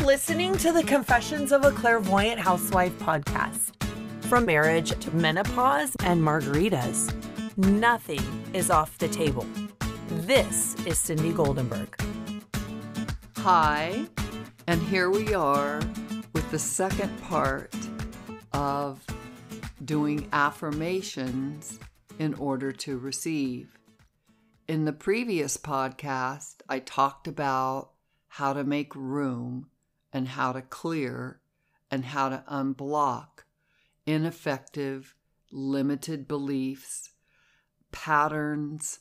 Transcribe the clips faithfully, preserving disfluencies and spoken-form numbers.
listening to the Confessions of a Clairvoyant Housewife podcast. From marriage to menopause and margaritas, nothing is off the table. This is Cindy Goldenberg. Hi, and here we are with the second part of doing affirmations in order to receive. In the previous podcast, I talked about how to make room and how to clear and how to unblock ineffective, limited beliefs, patterns,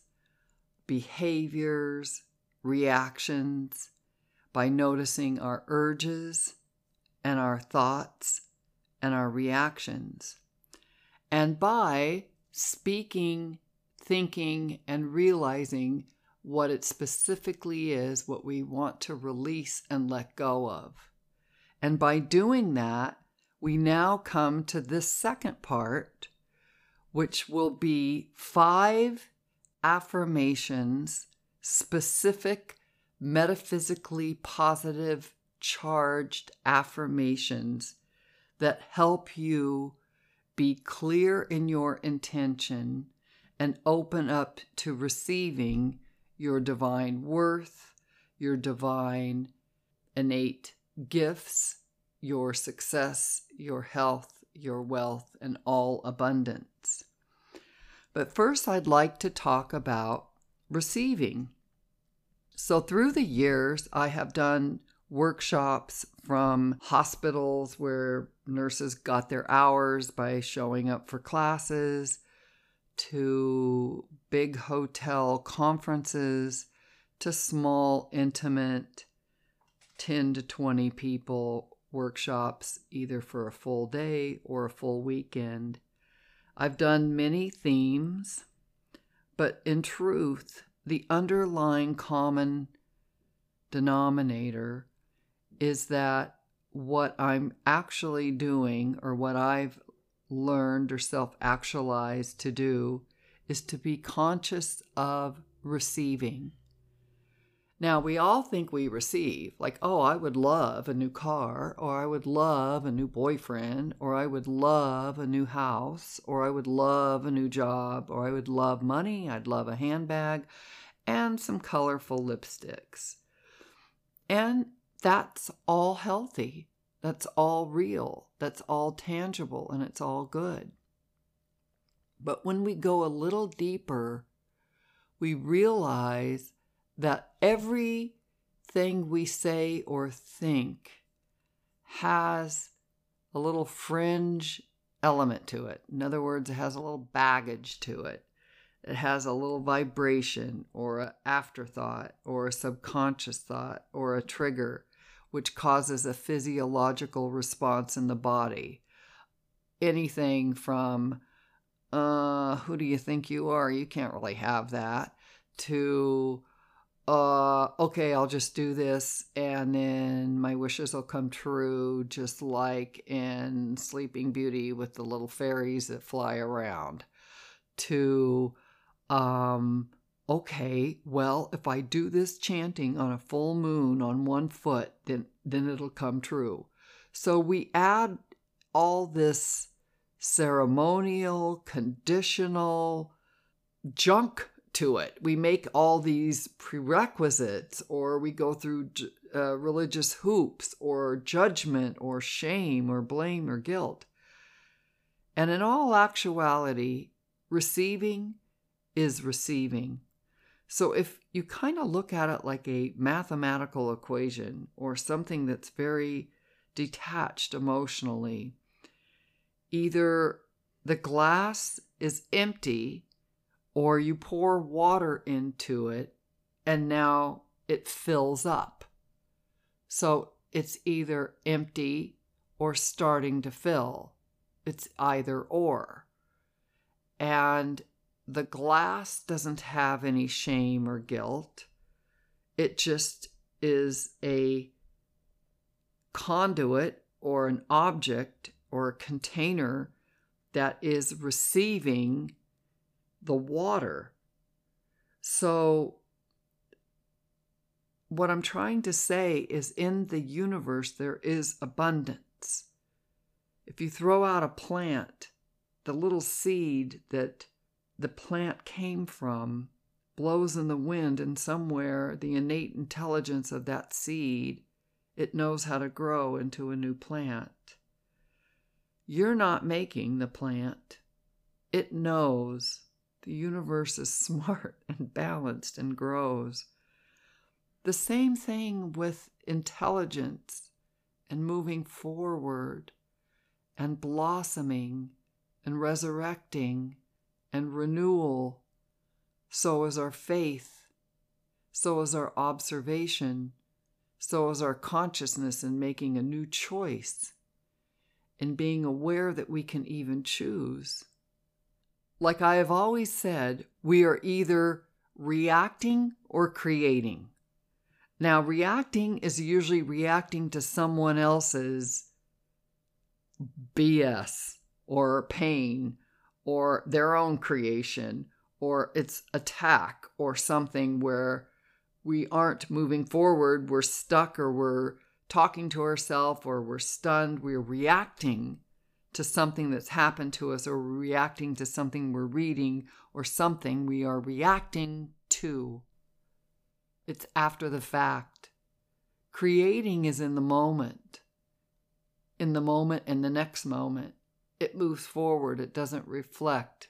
behaviors, reactions by noticing our urges and our thoughts and our reactions, and by speaking, thinking, and realizing what it specifically is, what we want to release and let go of. And by doing that, we now come to this second part, which will be five affirmations, specific, metaphysically positive, charged affirmations that help you be clear in your intention and open up to receiving your divine worth, your divine innate gifts, your success, your health, your wealth, and all abundance. But first, I'd like to talk about receiving. So through the years, I have done workshops from hospitals where nurses got their hours by showing up for classes, to big hotel conferences, to small, intimate, ten to twenty people workshops, either for a full day or a full weekend. I've done many themes, but in truth, the underlying common denominator is that what I'm actually doing, or what I've learned or self-actualized to do, is to be conscious of receiving. Now, we all think we receive, like, oh, I would love a new car, or I would love a new boyfriend, or I would love a new house, or I would love a new job, or I would love money, I'd love a handbag, and some colorful lipsticks. And that's all healthy. That's all real. That's all tangible, and it's all good. But when we go a little deeper, we realize that everything we say or think has a little fringe element to it. In other words, it has a little baggage to it. It has a little vibration or an afterthought or a subconscious thought or a trigger, which causes a physiological response in the body. Anything from, uh, who do you think you are? You can't really have that, to, uh, okay, I'll just do this and then my wishes will come true, just like in Sleeping Beauty with the little fairies that fly around, to, um, okay, well, if I do this chanting on a full moon on one foot, then, then it'll come true. So we add all this ceremonial, conditional junk to it. We make all these prerequisites, or we go through uh, religious hoops, or judgment, or shame, or blame, or guilt. And in all actuality, receiving is receiving. So if you kind of look at it like a mathematical equation, or something that's very detached emotionally, either the glass is empty or you pour water into it and now it fills up. So it's either empty or starting to fill. It's either or. And the glass doesn't have any shame or guilt. It just is a conduit or an object or a container that is receiving the water. So what I'm trying to say is in the universe, there is abundance. If you throw out a plant, the little seed that the plant came from blows in the wind, and somewhere the innate intelligence of that seed, it knows how to grow into a new plant. You're not making the plant. It knows. The universe is smart and balanced and grows. The same thing with intelligence and moving forward and blossoming and resurrecting and renewal. So is our faith. So is our observation. So is our consciousness in making a new choice and being aware that we can even choose. Like I have always said, we are either reacting or creating. Now, reacting is usually reacting to someone else's B S or pain or their own creation, or it's attack or something where we aren't moving forward, we're stuck, or we're talking to ourselves, or we're stunned. We're reacting to something that's happened to us, or we're reacting to something we're reading, or something we are reacting to. It's after the fact. Creating is in the moment. In the moment and the next moment. It moves forward. It doesn't reflect.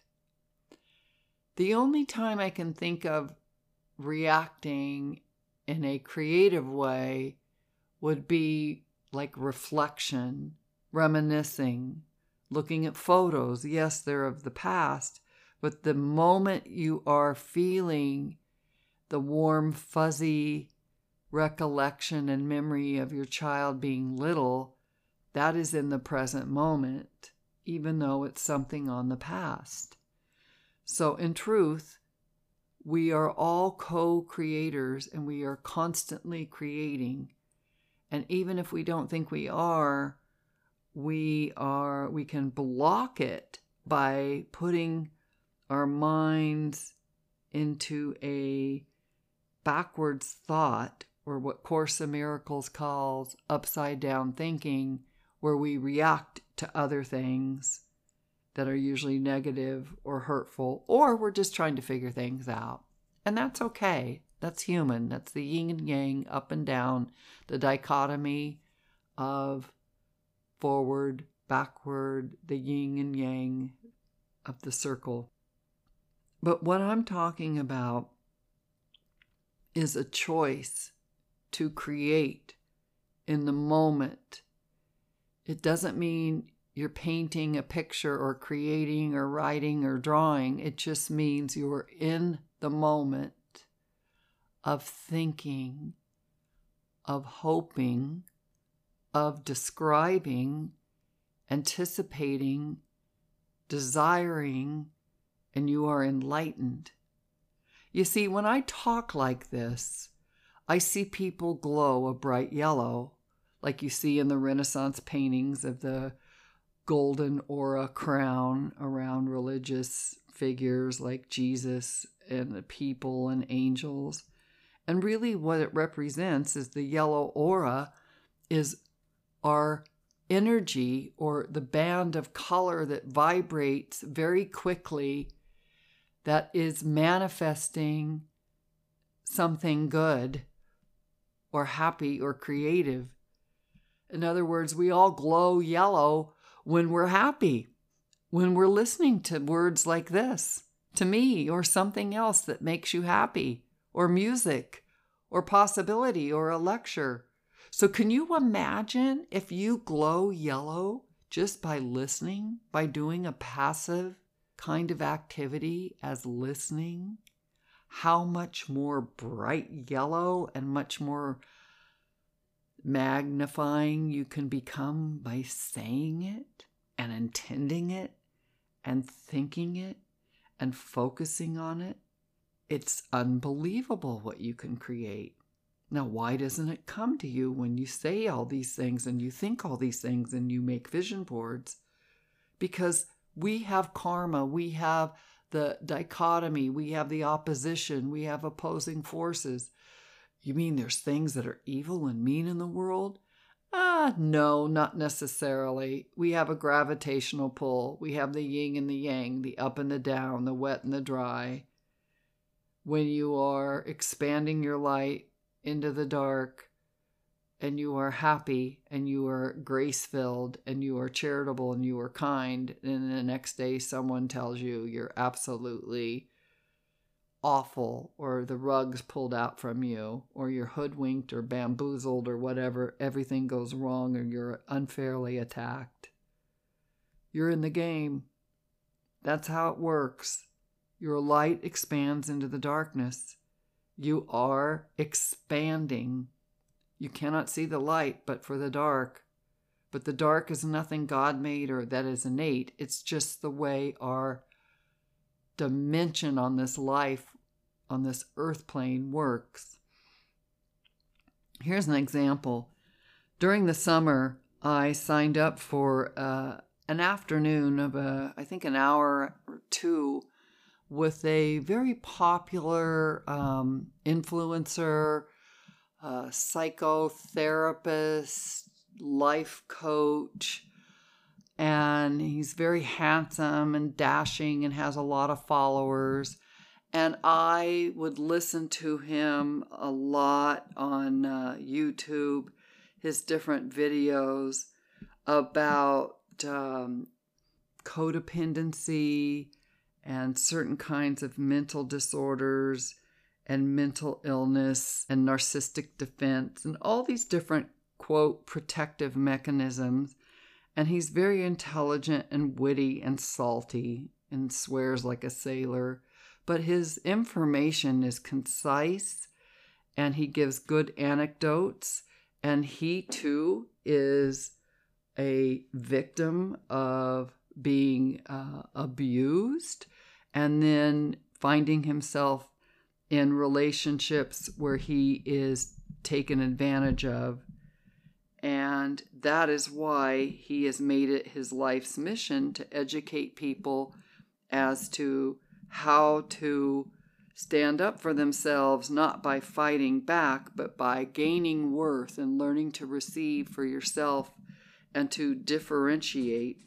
The only time I can think of reacting in a creative way would be like reflection, reminiscing, looking at photos. Yes, they're of the past, but the moment you are feeling the warm, fuzzy recollection and memory of your child being little, that is in the present moment, even though it's something on the past. So in truth, we are all co-creators, and we are constantly creating. And even if we don't think we are, we are, we can block it by putting our minds into a backwards thought, or what Course in Miracles calls upside down thinking, where we react to other things that are usually negative or hurtful, or we're just trying to figure things out. And that's okay. That's human. That's the yin and yang, up and down, the dichotomy of forward, backward, the yin and yang of the circle. But what I'm talking about is a choice to create in the moment. It doesn't mean you're painting a picture or creating or writing or drawing. It just means you're in the moment of thinking, of hoping, of describing, anticipating, desiring, and you are enlightened. You see, when I talk like this, I see people glow a bright yellow, like you see in the Renaissance paintings of the golden aura crown around religious figures like Jesus and the people and angels. And really what it represents is the yellow aura is our energy, or the band of color that vibrates very quickly, that is manifesting something good or happy or creative. In other words, we all glow yellow when we're happy, when we're listening to words like this, to me, or something else that makes you happy, or music, or possibility, or a lecture. So can you imagine if you glow yellow just by listening, by doing a passive kind of activity as listening? How much more bright yellow and much more magnifying you can become by saying it and intending it and thinking it and focusing on it. It's unbelievable what you can create. Now, why doesn't it come to you when you say all these things and you think all these things and you make vision boards? Because we have karma, we have the dichotomy, we have the opposition, we have opposing forces. You mean there's things that are evil and mean in the world? Ah, no, not necessarily. We have a gravitational pull. We have the yin and the yang, the up and the down, the wet and the dry. When you are expanding your light into the dark, and you are happy, and you are grace-filled, and you are charitable, and you are kind, and the next day someone tells you you're absolutely awful, or the rug's pulled out from you, or you're hoodwinked or bamboozled or whatever, everything goes wrong, or you're unfairly attacked. You're in the game. That's how it works. Your light expands into the darkness. You are expanding. You cannot see the light but for the dark. But the dark is nothing God made or that is innate. It's just the way our dimension on this life, on this earth plane works. Here's an example. During the summer, I signed up for uh, an afternoon of, a, I think, an hour or two with a very popular um, influencer, uh, psychotherapist, life coach, and he's very handsome and dashing and has a lot of followers. And I would listen to him a lot on uh, YouTube, his different videos about um, codependency and certain kinds of mental disorders and mental illness and narcissistic defense and all these different, quote, protective mechanisms. And he's very intelligent and witty and salty and swears like a sailor. But his information is concise and he gives good anecdotes. And he, too, is a victim of being uh, abused and then finding himself in relationships where he is taken advantage of. And that is why he has made it his life's mission to educate people as to how to stand up for themselves, not by fighting back, but by gaining worth and learning to receive for yourself and to differentiate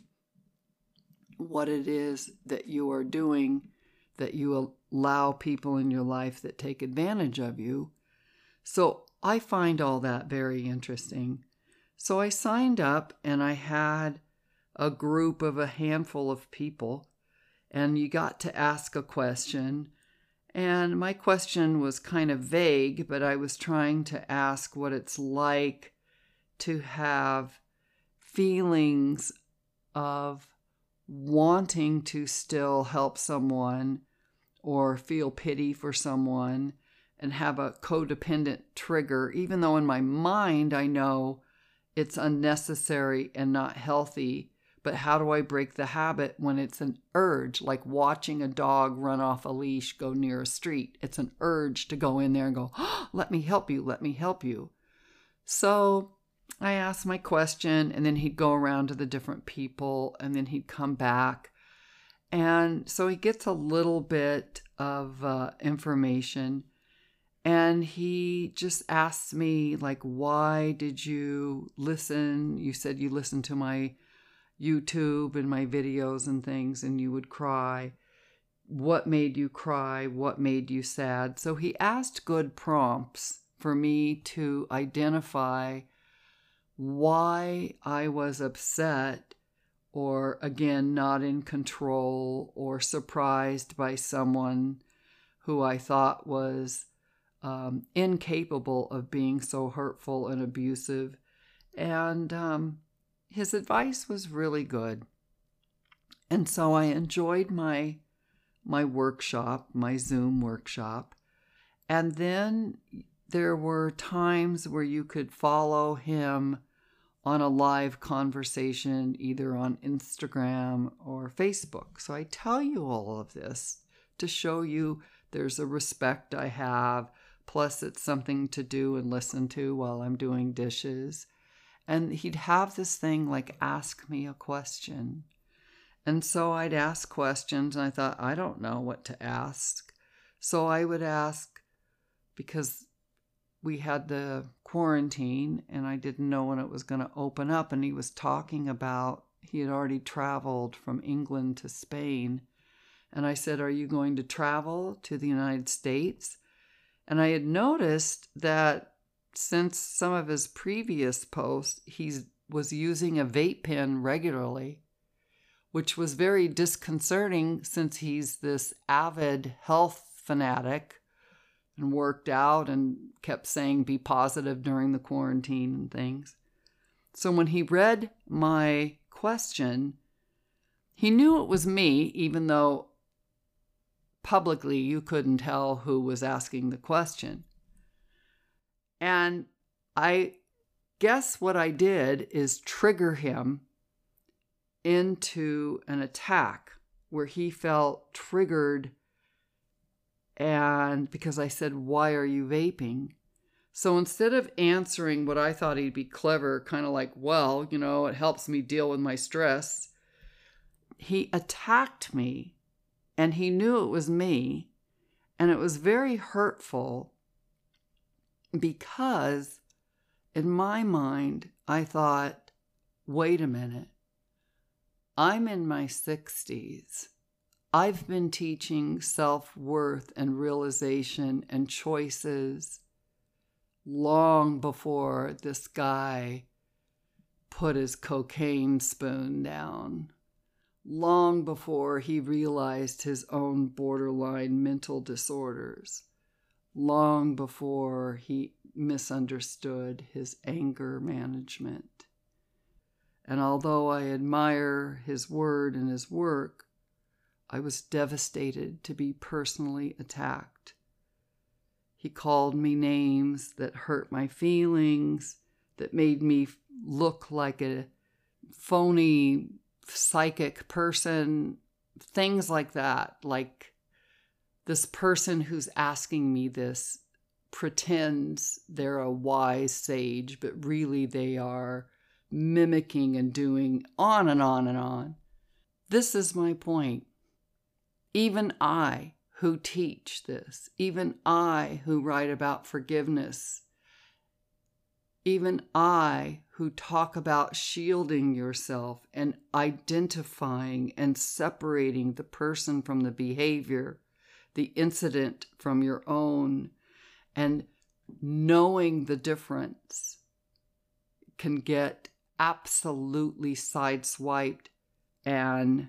what it is that you are doing, that you allow people in your life that take advantage of you. So I find all that very interesting. So I signed up and I had a group of a handful of people, and you got to ask a question. And my question was kind of vague, but I was trying to ask what it's like to have feelings of wanting to still help someone or feel pity for someone and have a codependent trigger, even though in my mind I know it's unnecessary and not healthy. But how do I break the habit when it's an urge, like watching a dog run off a leash go near a street? It's an urge to go in there and go, oh, let me help you, let me help you. So I asked my question, and then he'd go around to the different people, and then he'd come back. And so he gets a little bit of uh, information, and he just asks me, like, why did you listen? You said you listened to my YouTube and my videos and things, and you would cry. What made you cry? What made you sad? So he asked good prompts for me to identify why I was upset or, again, not in control or surprised by someone who I thought was um, incapable of being so hurtful and abusive. And um, his advice was really good. And so I enjoyed my my workshop, my Zoom workshop. And then there were times where you could follow him on a live conversation, either on Instagram or Facebook. So I tell you all of this to show you there's a respect I have, plus it's something to do and listen to while I'm doing dishes. And he'd have this thing like, ask me a question. And so I'd ask questions, and I thought, I don't know what to ask. So I would ask, because we had the quarantine and I didn't know when it was going to open up. And he was talking about, he had already traveled from England to Spain. And I said, are you going to travel to the United States? And I had noticed that since some of his previous posts, he was using a vape pen regularly, which was very disconcerting since he's this avid health fanatic and worked out and kept saying be positive during the quarantine and things. So when he read my question, he knew it was me, even though publicly you couldn't tell who was asking the question. And I guess what I did is trigger him into an attack where he felt triggered. And because I said, why are you vaping? So instead of answering what I thought he'd be clever, kind of like, well, you know, it helps me deal with my stress, he attacked me, and he knew it was me. And it was very hurtful because in my mind, I thought, wait a minute, I'm in my sixties. I've been teaching self-worth and realization and choices long before this guy put his cocaine spoon down, long before he realized his own borderline mental disorders, long before he misunderstood his anger management. And although I admire his word and his work, I was devastated to be personally attacked. He called me names that hurt my feelings, that made me look like a phony psychic person, things like that. Like this person who's asking me this pretends they're a wise sage, but really they are mimicking and doing on and on and on. This is my point. Even I, who teach this, even I, who write about forgiveness, even I, who talk about shielding yourself and identifying and separating the person from the behavior, the incident from your own, and knowing the difference, can get absolutely sideswiped and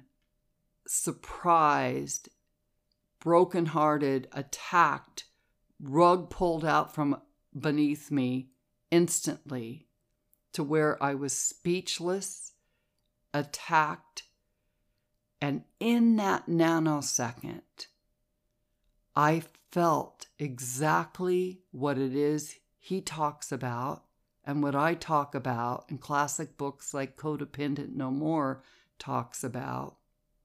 surprised, brokenhearted, attacked, rug pulled out from beneath me instantly to where I was speechless, attacked, and in that nanosecond, I felt exactly what it is he talks about and what I talk about in classic books like Codependent No More talks about.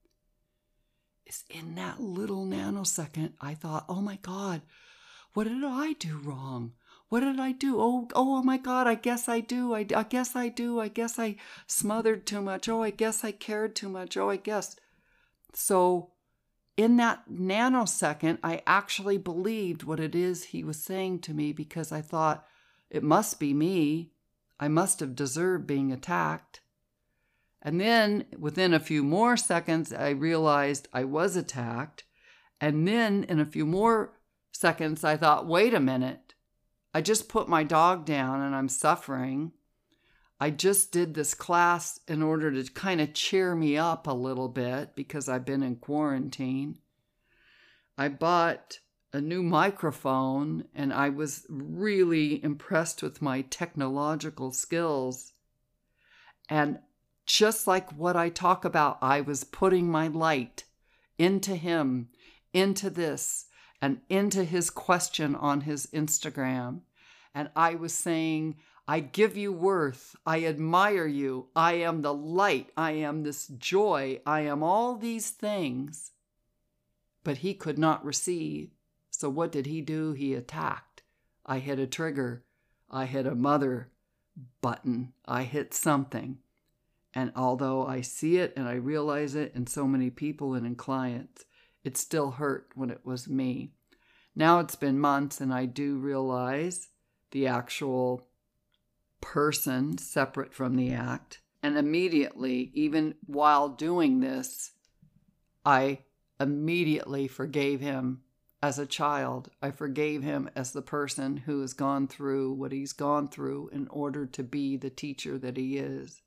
Is in that little nanosecond, I thought, oh my God, what did I do wrong? What did I do? Oh, oh my God, I guess I do. I, I guess I do. I guess I smothered too much. Oh, I guess I cared too much. Oh, I guess. So in that nanosecond, I actually believed what it is he was saying to me because I thought, it must be me. I must have deserved being attacked. And then within a few more seconds, I realized I was attacked. And then in a few more seconds, I thought, wait a minute. I just put my dog down and I'm suffering. I just did this class in order to kind of cheer me up a little bit because I've been in quarantine. I bought a new microphone and I was really impressed with my technological skills. And just like what I talk about, I was putting my light into him, into this, and into his question on his Instagram. And I was saying, I give you worth. I admire you. I am the light. I am this joy. I am all these things. But he could not receive. So what did he do? He attacked. I hit a trigger. I hit a mother button. I hit something. And although I see it and I realize it in so many people and in clients, it still hurt when it was me. Now it's been months and I do realize the actual person separate from the act. And immediately, even while doing this, I immediately forgave him as a child. I forgave him as the person who has gone through what he's gone through in order to be the teacher that he is.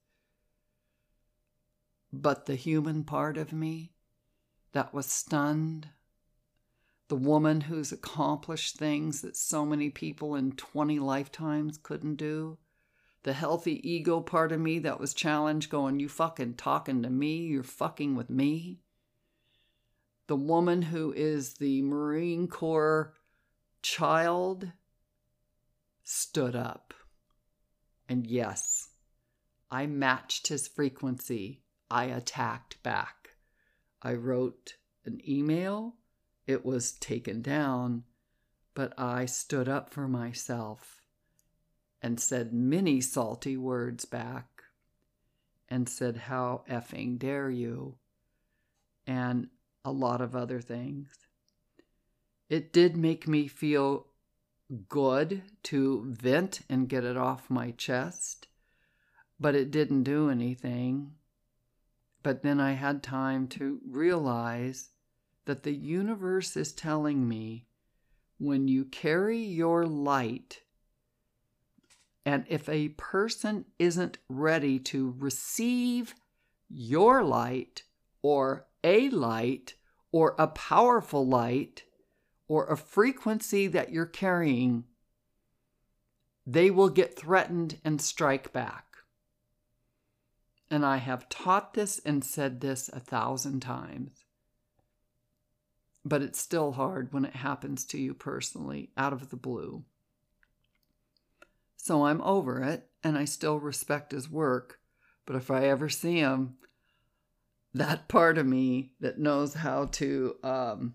But the human part of me that was stunned, the woman who's accomplished things that so many people in twenty lifetimes couldn't do, the healthy ego part of me that was challenged, going, you fucking talking to me, you're fucking with me. The woman who is the Marine Corps child stood up. And yes, I matched his frequency. I attacked back. I wrote an email. It was taken down, but I stood up for myself and said many salty words back and said, how effing dare you? And a lot of other things. It did make me feel good to vent and get it off my chest, but it didn't do anything. But then I had time to realize that the universe is telling me, when you carry your light, and if a person isn't ready to receive your light or a light or a powerful light or a frequency that you're carrying, they will get threatened and strike back. And I have taught this and said this a thousand times. But it's still hard when it happens to you personally, out of the blue. So I'm over it, and I still respect his work. But if I ever see him, that part of me that knows how to um,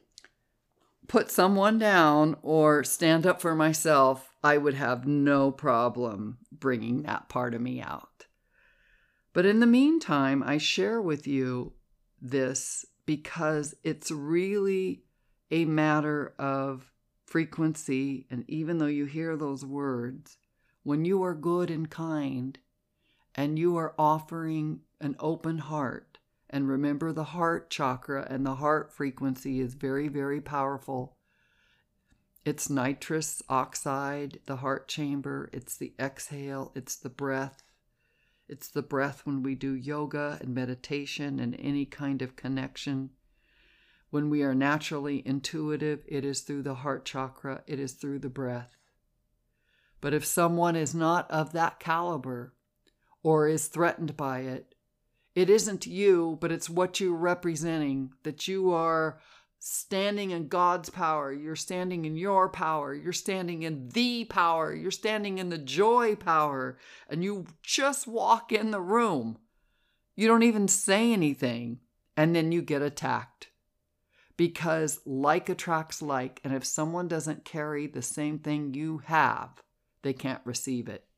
put someone down or stand up for myself, I would have no problem bringing that part of me out. But in the meantime, I share with you this because it's really a matter of frequency. And even though you hear those words, when you are good and kind and you are offering an open heart, and remember the heart chakra and the heart frequency is very, very powerful. It's nitrous oxide, the heart chamber. It's the exhale. It's the breath. It's the breath when we do yoga and meditation and any kind of connection. When we are naturally intuitive, it is through the heart chakra. It is through the breath. But if someone is not of that caliber or is threatened by it, it isn't you, but it's what you're representing, that you are standing in God's power. You're standing in your power. You're standing in the power. You're standing in the joy power. And you just walk in the room. You don't even say anything. And then you get attacked. Because like attracts like. And if someone doesn't carry the same thing you have, they can't receive it.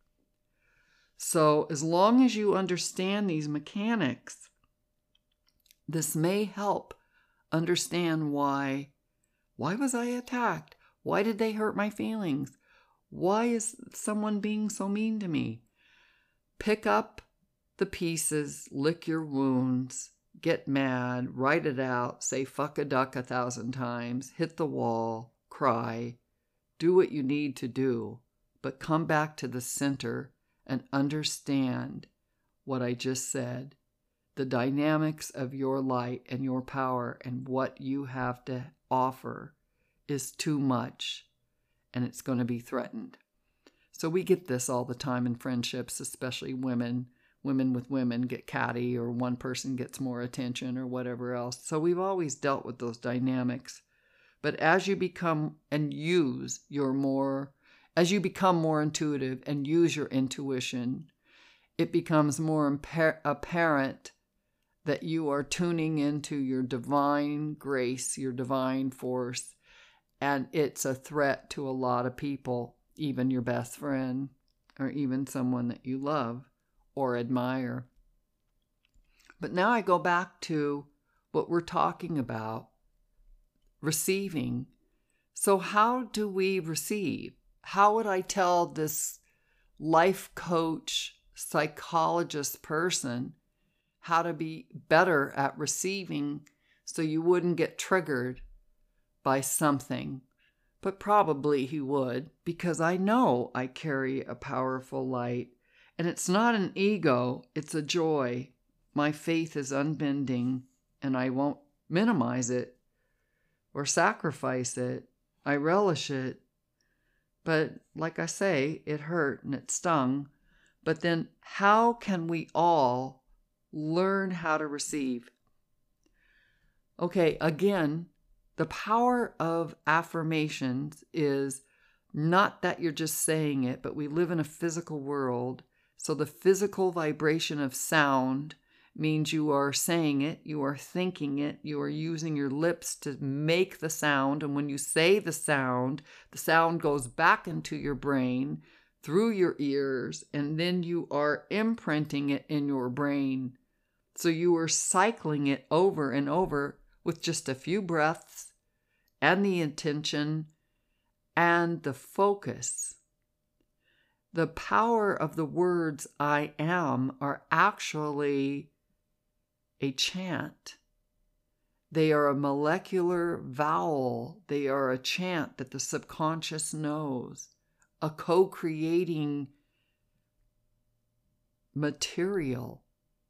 So as long as you understand these mechanics, this may help understand why, why was I attacked? Why did they hurt my feelings? Why is someone being so mean to me? Pick up the pieces, lick your wounds, get mad, write it out, say fuck a duck a thousand times, hit the wall, cry, do what you need to do, but come back to the center and understand what I just said, the dynamics of your light and your power and what you have to offer is too much, and it's going to be threatened. So we get this all the time in friendships, especially women. Women with women get catty, or one person gets more attention or whatever else. So we've always dealt with those dynamics. But as you become and use your more, as you become more intuitive and use your intuition, it becomes more impar- apparent that you are tuning into your divine grace, your divine force, and it's a threat to a lot of people, even your best friend, or even someone that you love or admire. But now I go back to what we're talking about, receiving. So how do we receive? how would I tell this life coach, psychologist person how to be better at receiving so you wouldn't get triggered by something? But probably he would, because I know I carry a powerful light. And it's not an ego, it's a joy. My faith is unbending, and I won't minimize it or sacrifice it. I relish it. But like I say, it hurt and it stung. But then how can we all learn how to receive? Okay, again, the power of affirmations is not that you're just saying it, but we live in a physical world. So the physical vibration of sound means you are saying it, you are thinking it, you are using your lips to make the sound. And when you say the sound, the sound goes back into your brain through your ears, and then you are imprinting it in your brain. So you are cycling it over and over with just a few breaths and the intention and the focus. The power of the words I am are actually a chant. They are a molecular vowel. They are a chant that the subconscious knows, a co-creating material.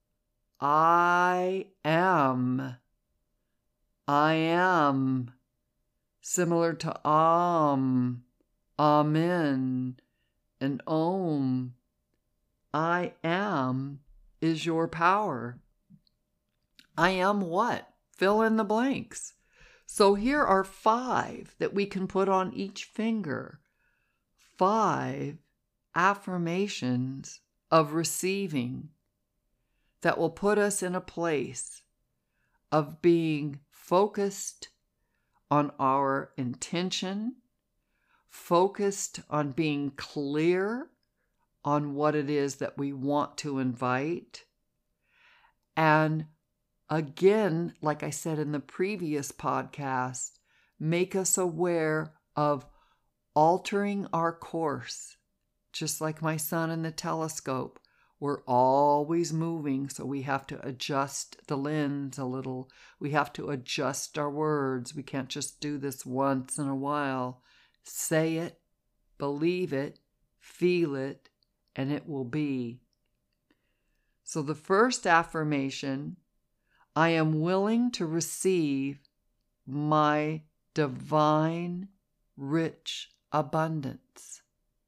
I am. I am. Similar to Om, Amen, and Om. I am is your power. I am what? Fill in the blanks. So here are five that we can put on each finger. Five affirmations of receiving that will put us in a place of being focused on our intention, focused on being clear on what it is that we want to invite. And again, like I said in the previous podcast, make us aware of altering our course. Just like my son in the telescope, we're always moving, so we have to adjust the lens a little. We have to adjust our words. We can't just do this once in a while. Say it, believe it, feel it, and it will be. So the first affirmation, I am willing to receive my divine, rich abundance.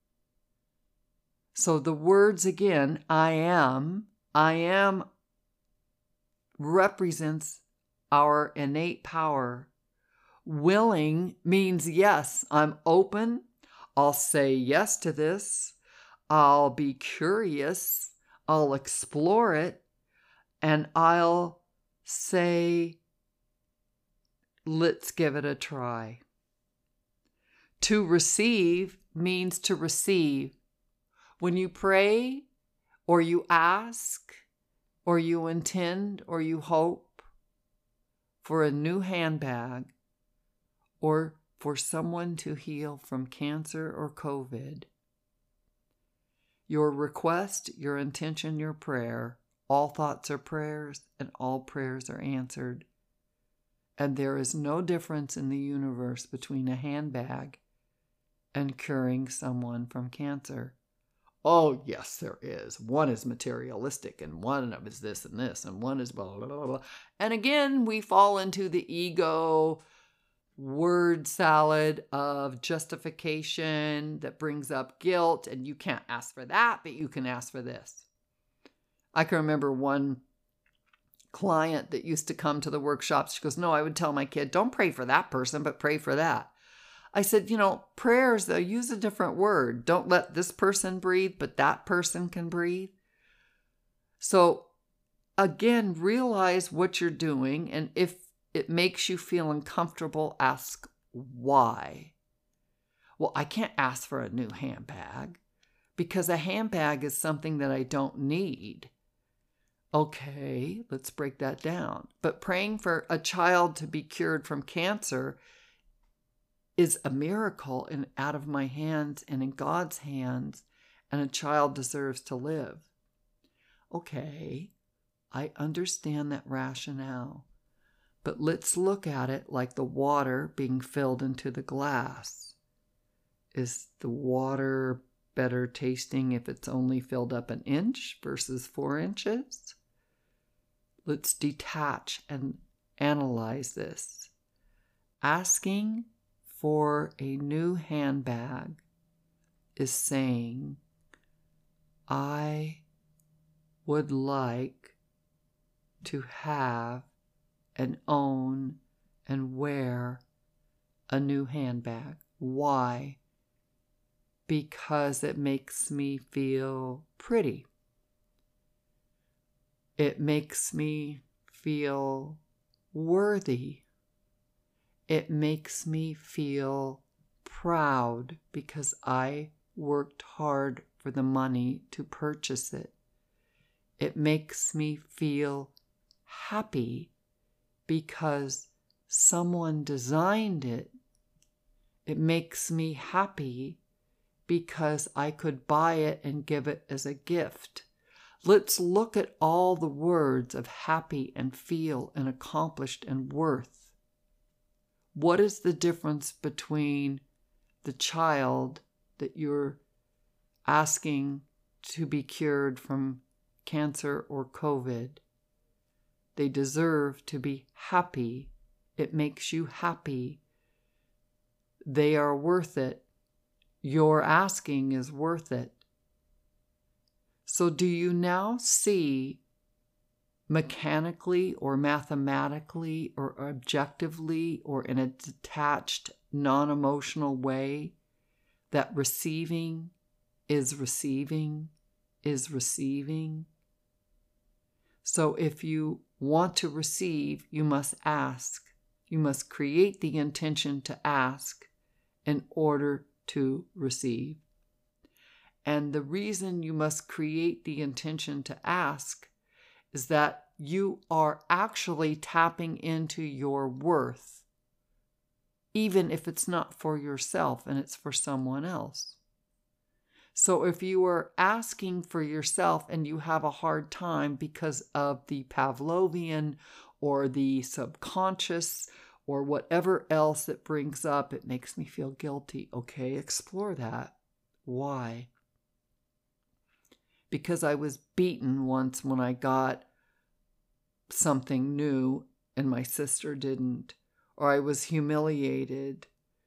So the words again, I am, I am represents our innate power. Willing means yes, I'm open. I'll say yes to this. I'll be curious. I'll explore it. And I'll say, let's give it a try. To receive means to receive. When you pray, or you ask, or you intend, or you hope for a new handbag, or for someone to heal from cancer or COVID, your request, your intention, your prayer, all thoughts are prayers, and all prayers are answered. And there is no difference in the universe between a handbag and curing someone from cancer. Oh, yes, there is. One is materialistic, and one of is this and this, and one is blah, blah, blah, blah. And again, we fall into the ego word salad of justification that brings up guilt, and you can't ask for that, but you can ask for this. I can remember one client that used to come to the workshops. She goes, no, I would tell my kid, don't pray for that person, but pray for that. I said, you know, prayers, though, use a different word. Don't let this person breathe, but that person can breathe. So again, realize what you're doing. And if it makes you feel uncomfortable, ask why. Well, I can't ask for a new handbag because a handbag is something that I don't need. Okay, let's break that down. But praying for a child to be cured from cancer is a miracle and out of my hands and in God's hands, and a child deserves to live. Okay, I understand that rationale, but let's look at it like the water being filled into the glass. Is the water better tasting if it's only filled up an inch versus four inches? Let's detach and analyze this. Asking for a new handbag is saying, I would like to have and own and wear a new handbag. Why? Because it makes me feel pretty. It makes me feel worthy. It makes me feel proud because I worked hard for the money to purchase it. It makes me feel happy because someone designed it. It makes me happy because I could buy it and give it as a gift. Let's look at all the words of happy and feel and accomplished and worth. What is the difference between the child that you're asking to be cured from cancer or COVID? They deserve to be happy. It makes you happy. They are worth it. Your asking is worth it. So do you now see mechanically or mathematically or objectively or in a detached, non-emotional way that receiving is receiving is receiving? So if you want to receive, you must ask. You must create the intention to ask in order to receive. And the reason you must create the intention to ask is that you are actually tapping into your worth, even if it's not for yourself and it's for someone else. So if you are asking for yourself and you have a hard time because of the Pavlovian or the subconscious or whatever else that brings up, it makes me feel guilty. Okay, explore that. Why? Because I was beaten once when I got something new and my sister didn't, or I was humiliated,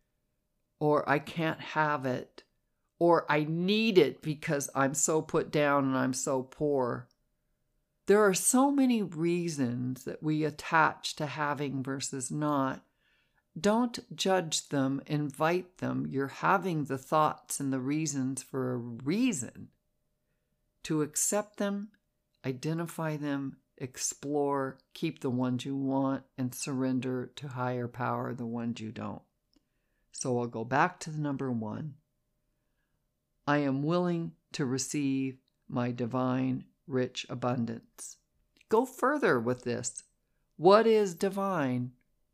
or I can't have it, or I need it because I'm so put down and I'm so poor. There are so many reasons that we attach to having versus not. Don't judge them, invite them. You're having the thoughts and the reasons for a reason. To accept them, identify them, explore, keep the ones you want, and surrender to higher power the ones you don't. So I'll go back to the number one. I am willing to receive my divine, rich abundance. Go further with this. What is divine?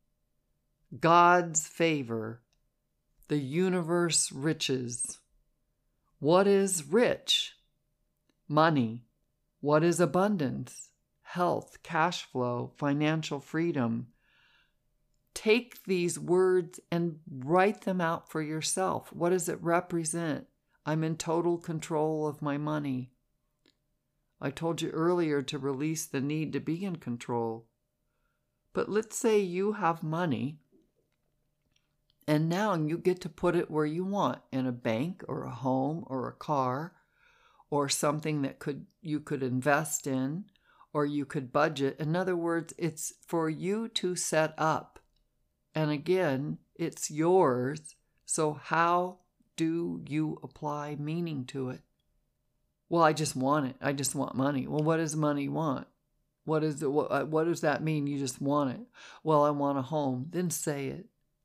God's favor, the universe riches. What is rich? Money. What is abundance? Health, cash flow, financial freedom. Take these words and write them out for yourself. What does it represent? I'm in total control of my money. I told you earlier to release the need to be in control. But let's say you have money and now you get to put it where you want, in a bank or a home or a car, or something that could you could invest in, or you could budget. In other words, it's for you to set up. And again, it's yours. So how do you apply meaning to it? Well, I just want it. I just want money. Well, what does money want? What is it? What, what does that mean? You just want it. Well, I want a home. Then say it.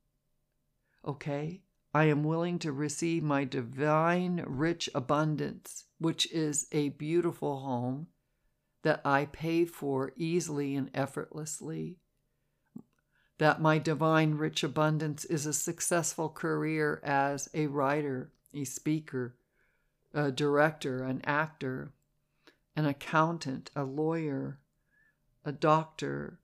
Okay? I am willing to receive my divine rich abundance, which is a beautiful home that I pay for easily and effortlessly. that my divine rich abundance is a successful career as a writer, a speaker, a director, an actor, an accountant, a lawyer, a doctor,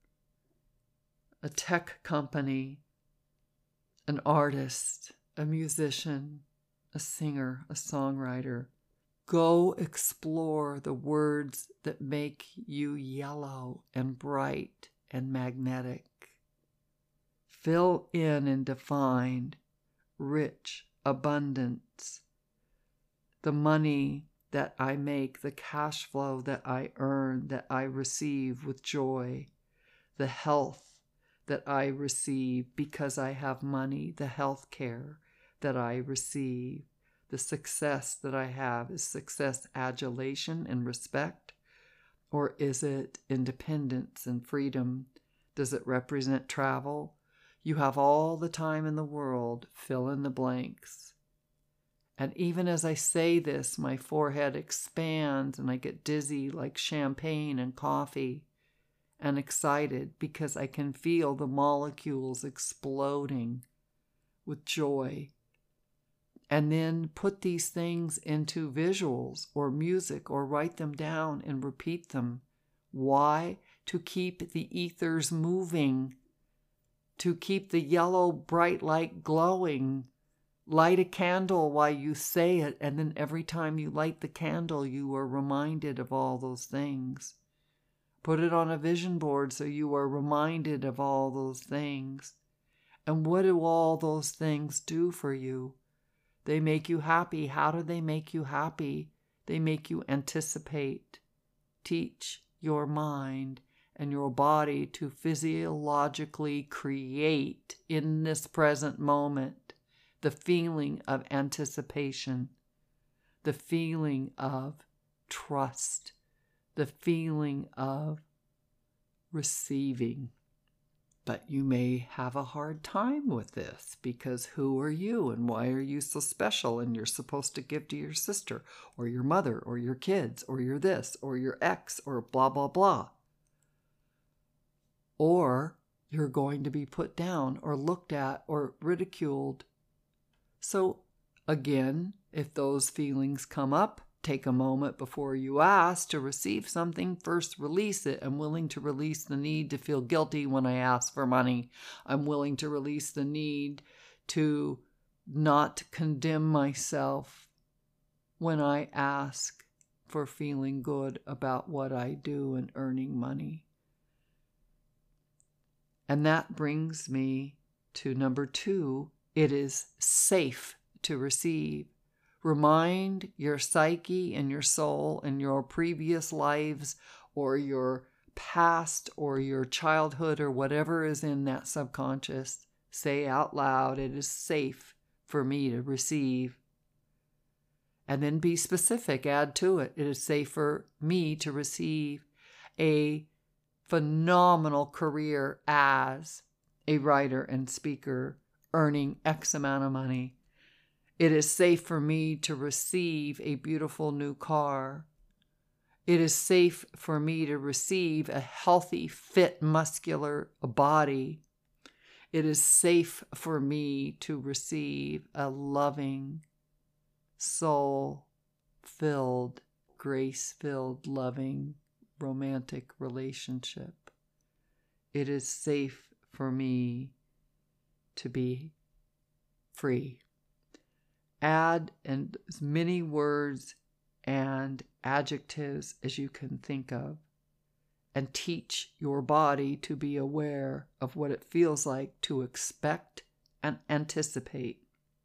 a tech company, an artist, a musician, a singer, a songwriter. Go explore the words that make you yellow and bright and magnetic. Fill in and define rich abundance, the money that I make, the cash flow that I earn, that I receive with joy, the health that I receive because I have money, the health care that I receive, the success that I have. Is success adulation and respect, or is it independence and freedom? Does it represent travel? You have all the time in the world. Fill in the blanks. And even as I say this, my forehead expands and I get dizzy like champagne and coffee, and excited because I can feel the molecules exploding with joy. And then put these things into visuals or music or write them down and repeat them. Why? To keep the ethers moving, to keep the yellow bright light glowing. Light a candle while you say it, and then every time you light the candle, you are reminded of all those things. Put it on a vision board so you are reminded of all those things. And what do all those things do for you? They make you happy. How do they make you happy? They make you anticipate. Teach your mind and your body to physiologically create in this present moment the feeling of anticipation, the feeling of trust, the feeling of receiving. But you may have a hard time with this because who are you and why are you so special and you're supposed to give to your sister or your mother or your kids or your this or your ex or blah, blah, blah. Or you're going to be put down or looked at or ridiculed. So again, if those feelings come up, take a moment before you ask to receive something. First, release it. I'm willing to release the need to feel guilty when I ask for money. I'm willing to release the need to not condemn myself when I ask for feeling good about what I do and earning money. And that brings me to number two. It is safe to receive. Remind your psyche and your soul and your previous lives or your past or your childhood or whatever is in that subconscious. Say out loud, it is safe for me to receive. And then be specific, add to it. It is safe for me to receive a phenomenal career as a writer and speaker, earning X amount of money. It is safe for me to receive a beautiful new car. It is safe for me to receive a healthy, fit, muscular body. It is safe for me to receive a loving, soul-filled, grace-filled, loving, romantic relationship. It is safe for me to be free. Add in as many words and adjectives as you can think of, and teach your body to be aware of what it feels like to expect and anticipate.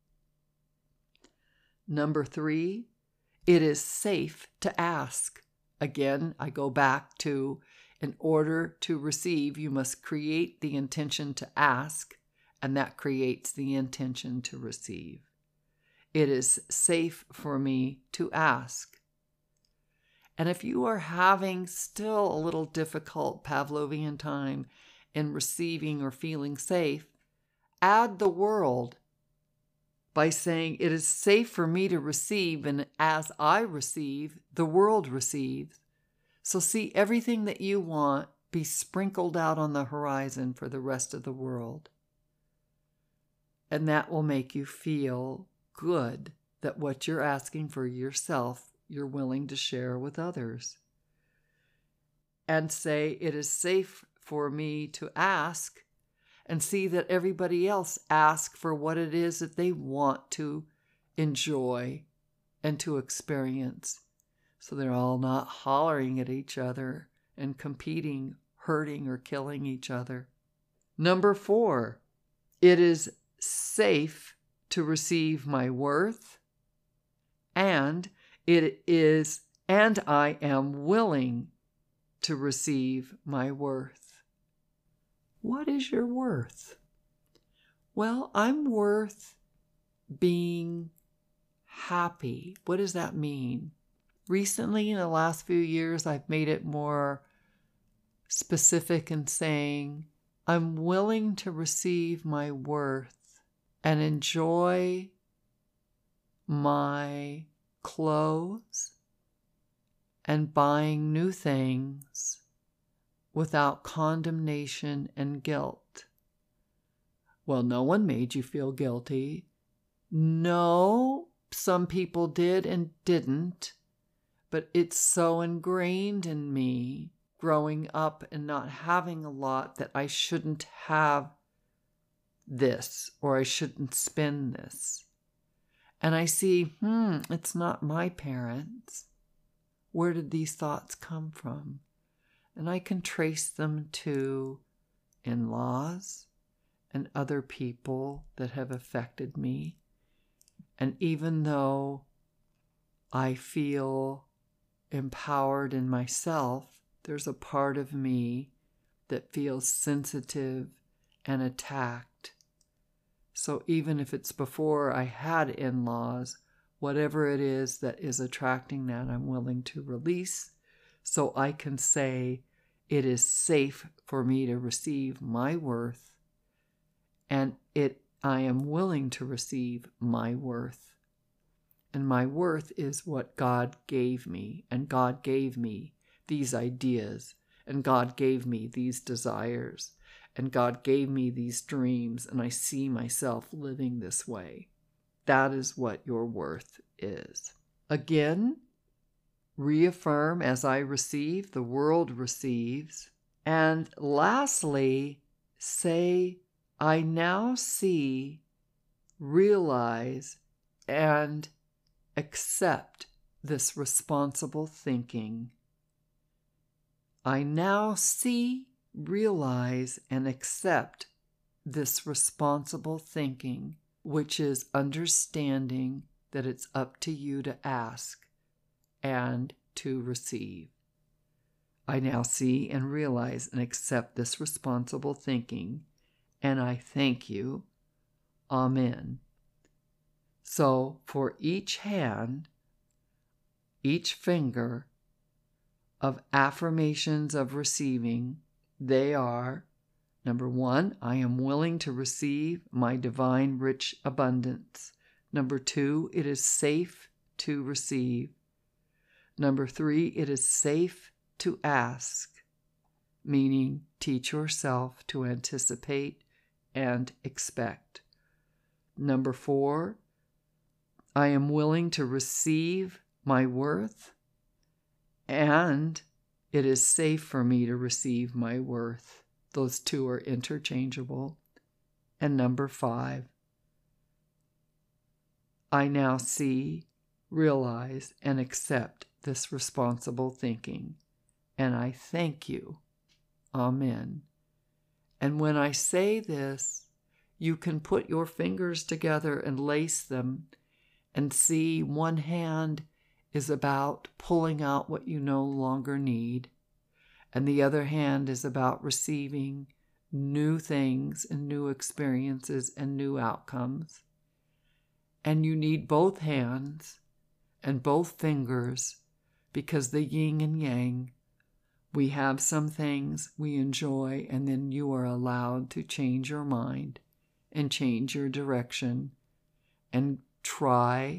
Number three, it is safe to ask. Again, I go back to, in order to receive, you must create the intention to ask, and that creates the intention to receive. It is safe for me to ask. And if you are having still a little difficult Pavlovian time in receiving or feeling safe, add the world by saying it is safe for me to receive, and as I receive, the world receives. So see everything that you want be sprinkled out on the horizon for the rest of the world. And that will make you feel good that what you're asking for yourself, you're willing to share with others. And say, it is safe for me to ask, and see that everybody else asks for what it is that they want to enjoy and to experience. So they're all not hollering at each other and competing, hurting, or killing each other. Number four, it is safe to receive my worth, and it is, and I am willing to receive my worth. What is your worth? Well, I'm worth being happy. What does that mean? Recently, in the last few years, I've made it more specific in saying, I'm willing to receive my worth and enjoy my clothes and buying new things without condemnation and guilt. Well, no one made you feel guilty. No, some people did and didn't, but it's so ingrained in me growing up and not having a lot that I shouldn't have this or I shouldn't spend this. And I see, hmm, it's not my parents. Where did these thoughts come from? And I can trace them to in-laws and other people that have affected me. And even though I feel empowered in myself, there's a part of me that feels sensitive and attacked. So even if it's before I had in-laws, whatever it is that is attracting that, I'm willing to release so I can say it is safe for me to receive my worth, and it I am willing to receive my worth. And my worth is what God gave me, and God gave me these ideas, and God gave me these desires, and God gave me these dreams, and I see myself living this way. That is what your worth is. Again, reaffirm, as I receive, the world receives. And lastly, say, I now see, realize, and accept this responsible thinking. I now see, realize, and accept this responsible thinking, which is understanding that it's up to you to ask and to receive. I now see and realize and accept this responsible thinking, and I thank you. Amen. So for each hand, each finger of affirmations of receiving, they are, number one, I am willing to receive my divine rich abundance. Number two, it is safe to receive. Number three, it is safe to ask, meaning teach yourself to anticipate and expect. Number four, I am willing to receive my worth, and it is safe for me to receive my worth. Those two are interchangeable. And number five, I now see, realize, and accept this responsible thinking, and I thank you. Amen. And when I say this, you can put your fingers together and lace them and see one hand is about pulling out what you no longer need, and the other hand is about receiving new things and new experiences and new outcomes. And you need both hands and both fingers because the yin and yang, we have some things we enjoy, and then you are allowed to change your mind and change your direction and try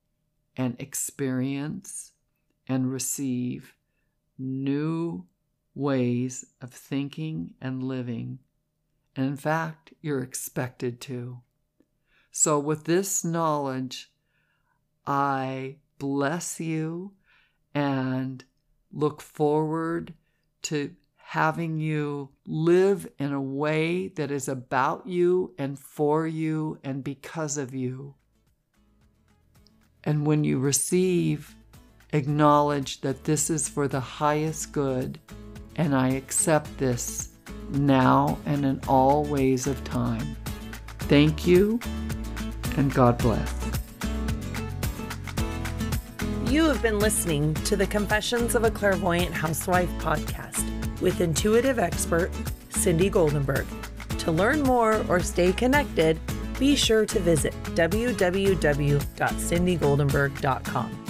and experience and receive new, ways of thinking and living. And in fact, you're expected to. So with this knowledge, I bless you and look forward to having you live in a way that is about you and for you and because of you. And when you receive, acknowledge that this is for the highest good, and I accept this now and in all ways of time. Thank you, and God bless. You have been listening to the Confessions of a Clairvoyant Housewife podcast with intuitive expert Cindy Goldenberg. To learn more or stay connected, be sure to visit w w w dot cindy goldenberg dot com.